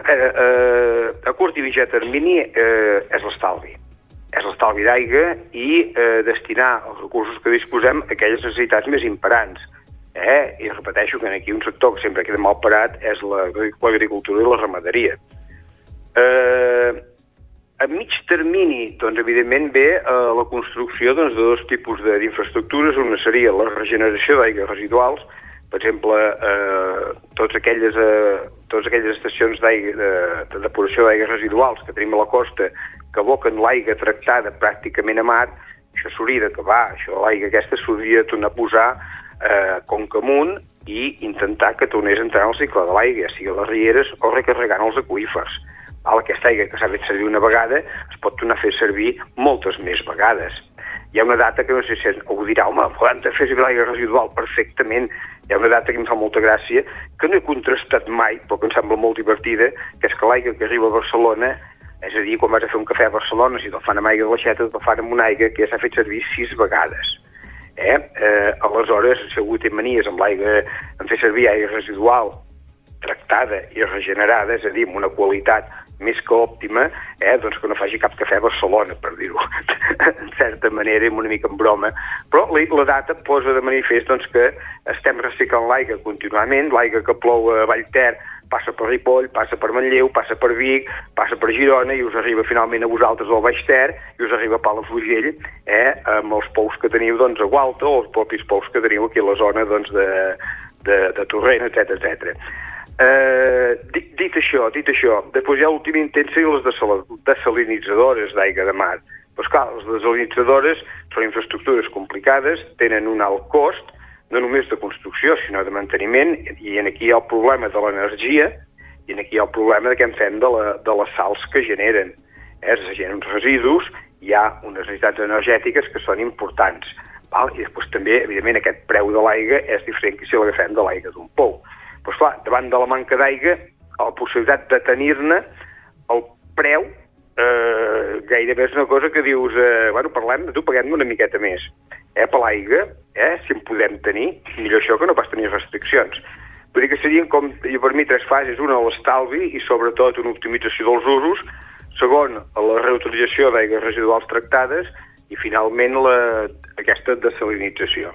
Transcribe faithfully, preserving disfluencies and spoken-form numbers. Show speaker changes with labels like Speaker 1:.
Speaker 1: eh, eh, a curt i mitjà termini eh, és l'estalvi. És l'estalvi d'aigua i eh, destinar els recursos que disposem a aquelles necessitats més imperants. Eh? I repeteixo que aquí un sector que sempre queda mal parat és l'agricultura i la ramaderia. Eh, a mig termini, doncs, evidentment, ve eh, la construcció doncs, de dos tipus d'infraestructures. Una seria la regeneració d'aigües residuals, per exemple, eh, totes, aquelles, eh, totes aquelles estacions d'aigua, de, de depuració d'aigües residuals que tenim a la costa, que aboquen l'aigua tractada pràcticament a mar. Això s'hauria d'acabar, això l'aigua aquesta s'hauria de tornar a posar eh, conca amunt i intentar que tornés a entrar en el cicle de l'aigua, ja sigui a les rieres o recarregant els aqüífers. Val, aquesta aigua que s'ha fet servir una vegada es pot tornar a fer servir moltes més vegades. Hi ha una data que no sé si algú dirà, home, podem fer servir l'aigua residual perfectament. Hi ha una data que em fa molta gràcia, que no he contrastat mai, però que em sembla molt divertida, que és que l'aigua que arriba a Barcelona, és a dir, quan vas a fer un cafè a Barcelona, si te'l fan amb aigua de l'aixeta, te'l fan amb una aigua que ja s'ha fet servir sis vegades. Eh? Eh, aleshores, si algú té manies amb l'aigua, en fer servir aigua residual, tractada i regenerada, és a dir, amb una qualitat més que òptima, eh, doncs que no faci cap cafè a Barcelona, per dir-ho en certa manera i una mica en broma. Però la, la data posa de manifest doncs, que estem reciclant l'aigua contínuament. L'aigua que plou a Vallter passa per Ripoll, passa per Manlleu, passa per Vic, passa per Girona i us arriba finalment a vosaltres al Baix Ter i us arriba a Palafrugell, eh, amb els pous que teniu doncs, a Gualta o els propis pous que teniu aquí a la zona doncs, de, de, de Torrent, etcètera, etcètera. Uh, dit, dit això, dit això, després hi ha l'últim intent seria les desalinitzadores d'aigua de mar. Però clar, les desalinitzadores són infraestructures complicades, tenen un alt cost, no només de construcció, sinó de manteniment, i aquí hi ha el problema de l'energia, i aquí hi ha el problema de què en fem de, la, de les sals que generen. Eh, es generen uns residus, hi ha unes necessitats energètiques que són importants. Val? I després també, evidentment, aquest preu de l'aigua és diferent que si l'agafem de l'aigua d'un pou. Però, esclar, davant de la manca d'aigua, la possibilitat de tenir-ne, el preu eh, gairebé és una cosa que dius, eh, bueno, parlem, tu paguem una miqueta més. Eh, per l'aigua, eh, si en podem tenir, millor això que no pas tenir restriccions. Vull dir que serien, com per mi, tres fases. Una, l'estalvi i, sobretot, una optimització dels usos. Segon, la reutilització d'aigües residuals tractades i, finalment, la, aquesta desalinització.